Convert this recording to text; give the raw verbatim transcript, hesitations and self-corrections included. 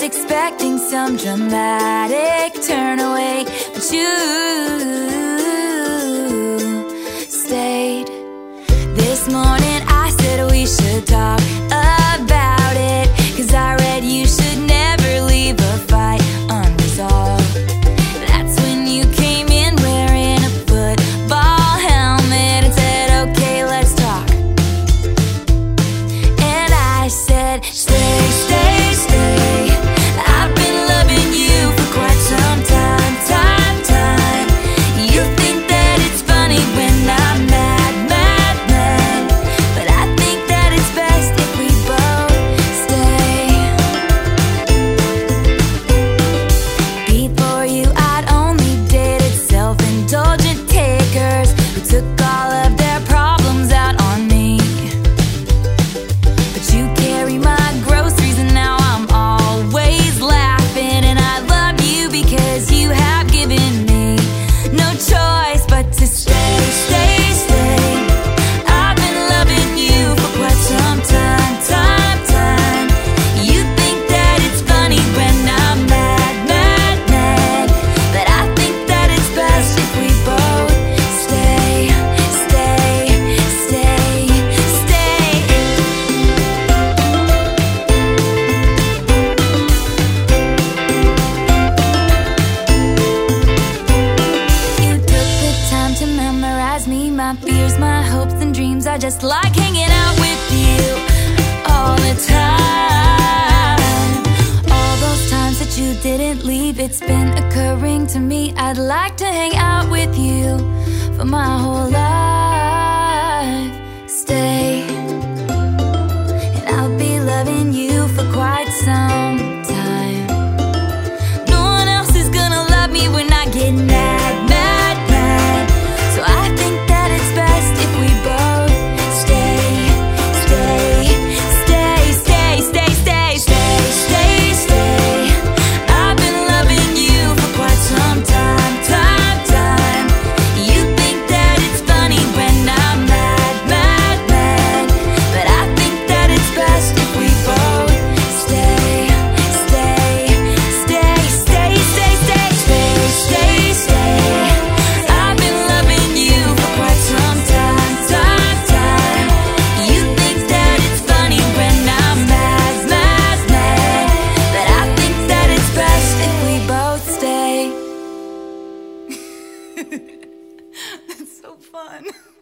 expecting some dramatic turn away, but you stayed. This morning I said we should talk about it, 'cause I read you should never leave a fight unresolved. That's when you came in wearing a football helmet and said, okay, let's talk. And I said, stay, stay, stay. I've been loving you for quite some time, time, time. You think that it's funny when I'm mad, mad, mad, but I think that it's best if we both stay. Before you, I'd only dated self-indulgent takers who took all of their problems out on me. But you carry my groceries and now I'm always laughing. And I love you because you have given me no choice but to stay, stay, stay. I've been loving you for quite some time, time, time. You think that it's funny when I'm mad, mad, mad, but I think that it's best if we both stay, stay, stay, stay. You took the time to memorize me, my fears, my hopes and dreams. I just like hanging out with you all the time. All those times that you didn't leave, it's been occurring to me. I'd like to hang out with you for my whole life. Stay, and I'll be loving you for quite some time. No one else is gonna love me when I get mad, mad, mad. So I think that it's best if we both stay, stay, stay, stay, stay, stay, stay, stay, stay. I've been loving you for quite some time, time, time. You think that it's funny when I'm mad, mad, mad, but I think that it's best if we both stay, stay, stay, stay, stay, stay, stay, stay, stay. I've been loving you for quite some time, time, time. You think that it's funny when I'm mad, mad, mad, but I think that it's best if we both stay. It's so fun.